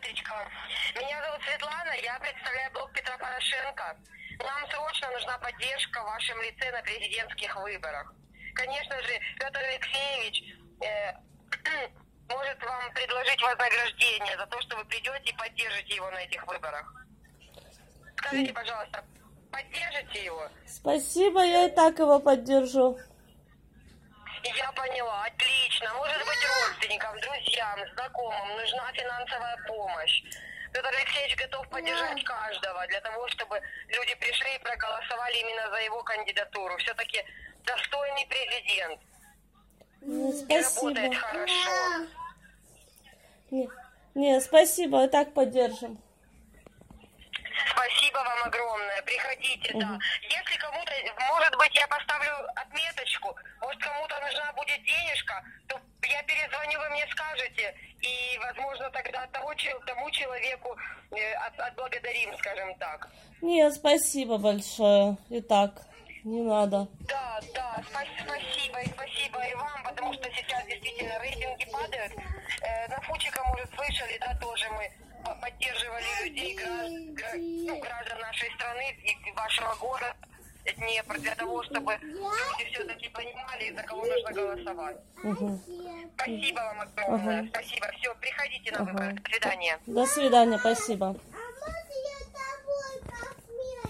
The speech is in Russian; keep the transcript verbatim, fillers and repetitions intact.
утречка. Меня зовут Светлана, я представляю блок Петра Порошенко. Нам срочно нужна поддержка в вашем лице на президентских выборах. Конечно же, Петр Алексеевич э, может вам предложить вознаграждение за то, что вы придете и поддержите его на этих выборах. Скажите, пожалуйста, поддержите его? Спасибо, я и так его поддержу. Я поняла, отлично. Может быть, родственникам, друзьям, знакомым нужна финансовая помощь. Петр Алексеевич готов поддержать каждого для того, чтобы люди пришли и проголосовали именно за его кандидатуру. Все-таки достойный президент. Не, И спасибо. работает хорошо. Не, не, спасибо, и так поддержим. Спасибо вам огромное. Приходите, Угу. да. Если кому-то, может быть, я поставлю отметочку, может, кому-то нужна будет денежка, то я перезвоню, вы мне скажете, и, возможно, тогда того, тому человеку э, от, отблагодарим, скажем так. Не, спасибо большое. И так, не надо. Да, да, спасибо, и спасибо и вам, потому что сейчас действительно рейтинги падают. Э, на Фучика, может, слышали, да, тоже мы поддерживали людей, граждан, ну, граждан нашей страны и вашего города Днепр, для того, чтобы люди все-таки понимали, за кого нужно голосовать. Угу. Спасибо вам огромное, Ага. спасибо. Все, приходите на Ага. выборы. До свидания. До свидания, спасибо.